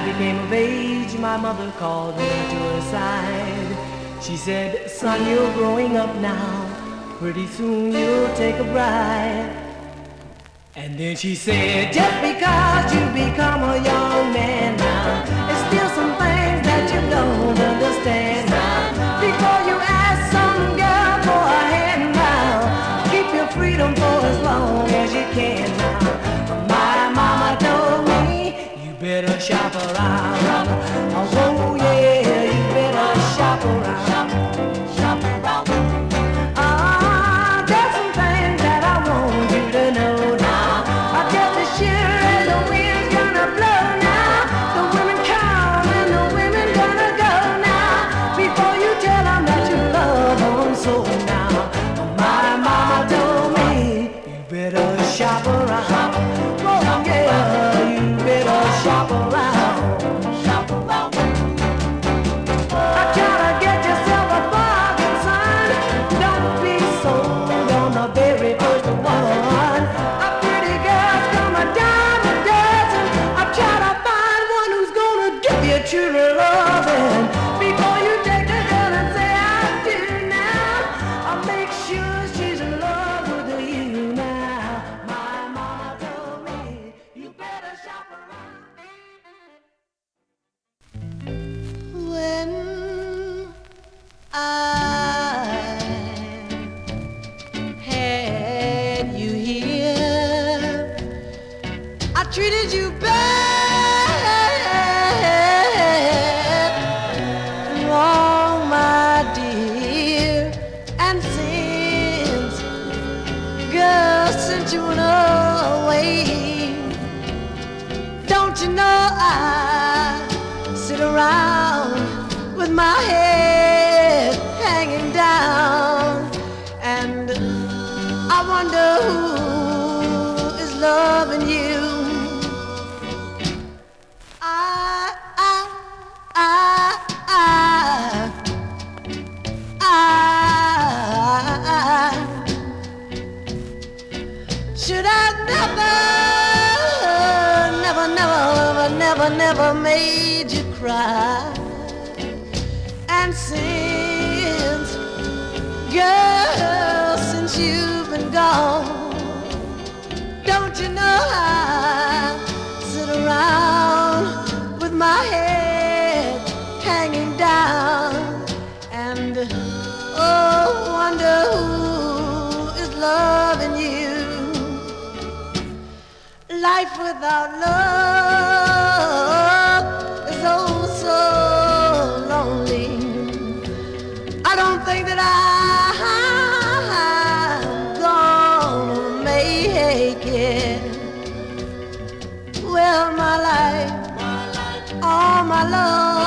became of age, my mother called me to her side. She said, son, you're growing up now. Pretty soon you'll take a bride. And then she said, just because you become a young man now, there's still some things that you don't understand now. Before you ask some girl for a hand now, keep your freedom for as long as you can now. My mama told me, you better shop around. Oh yeah, you better shop around. Shop around. There's some things that I want you to know now. Just as sure as the wind's gonna blow now, the women come and the women gonna go now. Before you tell them that you love them so now. My mama told me, you better shop around. Oh yeah, you better shop around. Shop around. I try to get yourself a bargain, son. Don't be sold on the very first one. A pretty girl's come a dime a dozen. I try to find one who's gonna give you true loving. Before you take the girl and say I do now, I'll make sure she's in love with you now. My mama told me, you better shop around. When I had you here, I treated you bad, wrong, my dear. And since girl sent you away, don't you know I sit around with my head hanging down, and I wonder who is loving you. I should have never made you cry. And since, girl, since you've been gone, don't you know I sit around with my head hanging down, and oh, wonder who is loving you. Life without love is oh so lonely. I don't think that I'm gonna make it. Well, my life, all my love